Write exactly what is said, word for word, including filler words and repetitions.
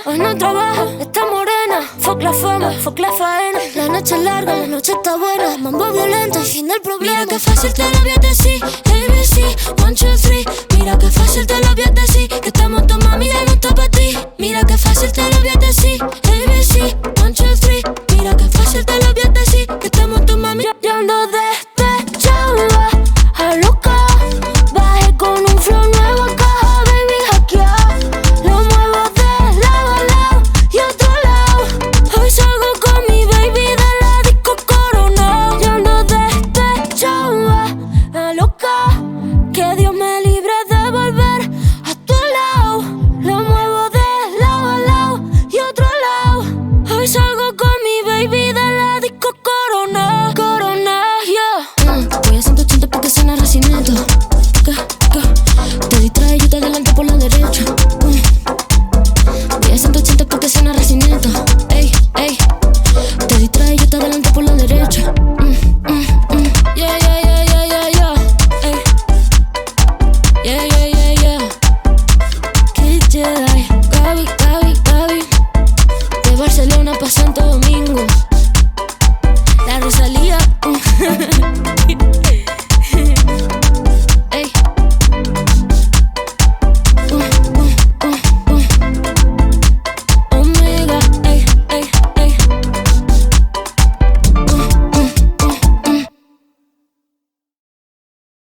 hoy no trabaja, está morena. Fuck la fama, fuck la faena. La noche es larga, la noche está buena. Mambo violento, el fin del problema. Mira que fácil te lo voy a decir, A B C, one, two, three. Mira que fácil te lo voy a decir, que estamos tu mami, ya no está pa' ti.